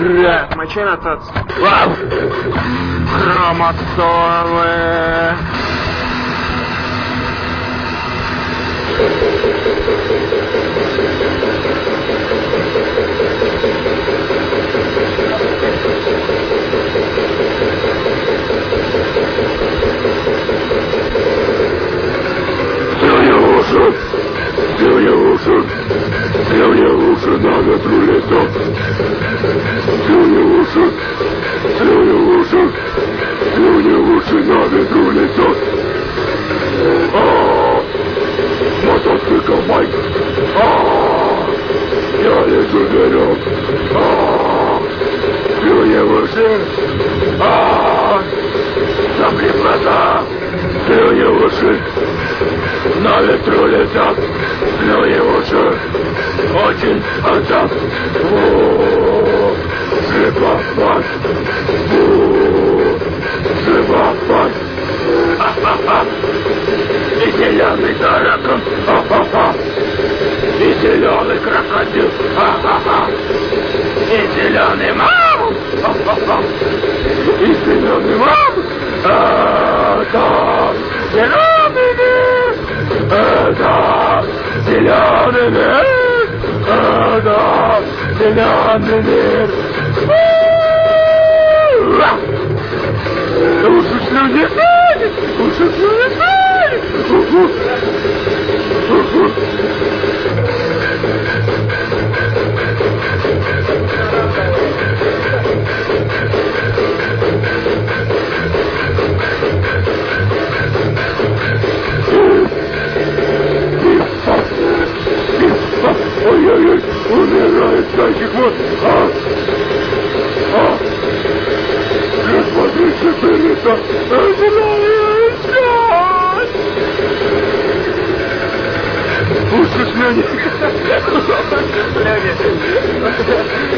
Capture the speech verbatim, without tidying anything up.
Хромачинатец. Хроматовы. Сегодня лучше, сегодня лучше на ветру летом. Сегодня лучше, сегодня лучше, сегодня лучше на ветру летом. А, мотоцикл байк. А, я лечу вперед. А, сегодня лучше. А, запри глаза. Сегодня лучше. На ветру летят, но и лучше, очень хотят. Живопать, живопать, ха-ха-ха. И зеленый таракан, ха-ха-ха. И зеленый крокодил, ха-ха-ха. И зеленый мам, ха-ха-ха. И зеленый мам, это зеленый мир. Это зеленый мир, это зеленый мир. Уши слюни сами, уши слюни сами. Ой-ой-ой, умирает зайчик, вот, а, а, смотри, теперь это, уши слюни,